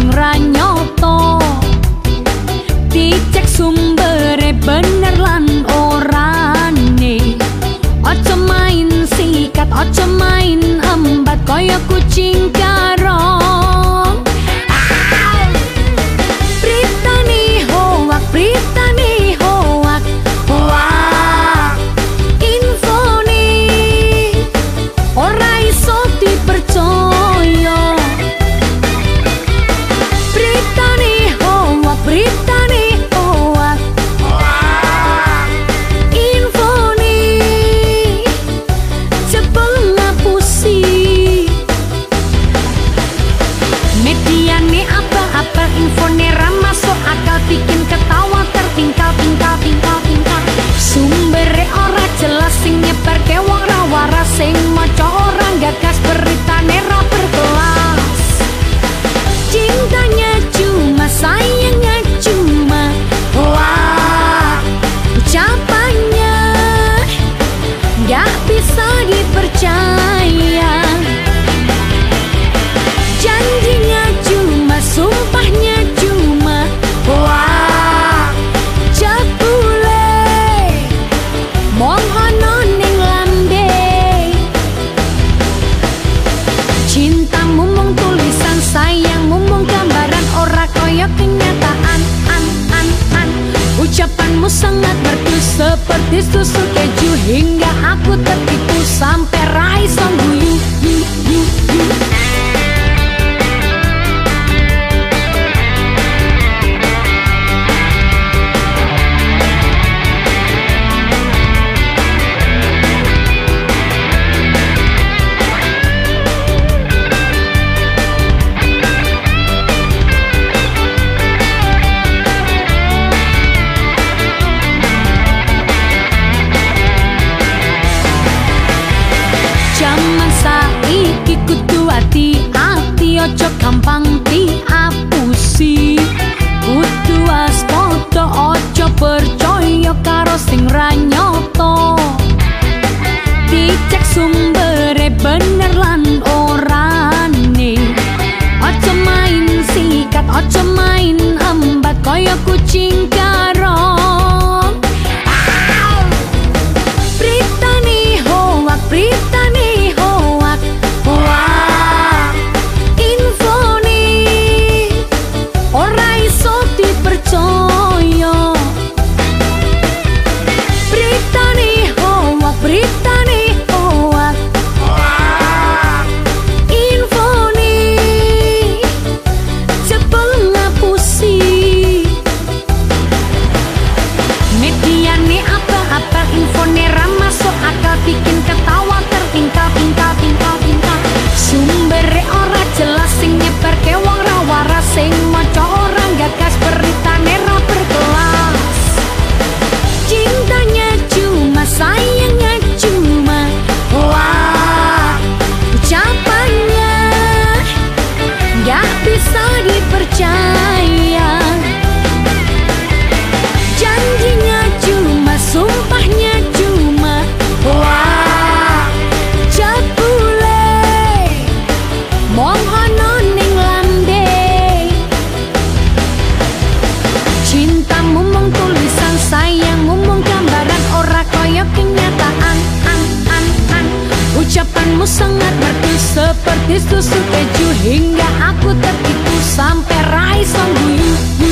sing ra nyoto. Dicek sumbere bener lan orane. Ojo main sikat, ojo main embat kaya kucing karong. Britani hoak, Britani hoak, hoak. Infoni ora iso dipercaya. Britani hoak, Britani hoak, hoak. Infoni jebul ngapusi. Mediane apa-apa infone ra masuk akal, bikin ketawa tertingkal-tingkal. Sumbere ora jelas, sing nyebarke wong ra waras, sing maca ora gagas, beritane ra berkelas. Cintanya cuma, sayangnya cuma, wah ucapannya gak bisa dipercaya. Janjinya cuma, sumpahnya cuma, wah jebule mong ono ning lambe. Cintamu mung tulisan, sayangmu mung gambaran, ora kaya kenyataan. Ucapanmu sangat merdu seperti susu keju, hingga aku tertipu sampai ra iso guyu. Jaman saiki kudu ati-ati, ojo gampang diapusi. Kudu waspada, ojo percaya karo sing ra nyoto. Dicek sumbere bener lan orane. Ojo main sikat, ojo main embat kaya kucing karong. Britani hoak, Britani hoak, hoak. Infoni ora iso dipercaya. Britani hoak, Britani hoak, hoak. Infoni jebul ngapusi. Mediane apa-apa, infone ra masuk akal, bikin ketawa tertingkal. Sumbere ora jelas, sing nyebarke wong ra waras, sing maca ora gagas, beritane ra berkelas. Cintanya cuma, sayangnya cuma, wah ucapannya gak bisa dipercaya. Janjinya cuma, sumpahnya cuma, wah jebule mong ono ning lambe. Cintamu mung tulisan, sayangmu mung gambaran, ora kaya kenyataan. Ucapanmu sangat merdu seperti susu keju, hingga aku tertipu sampai ra iso guyu.